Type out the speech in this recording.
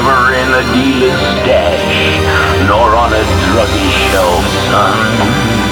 never in a dealer's stash, nor on a druggy shelf, son.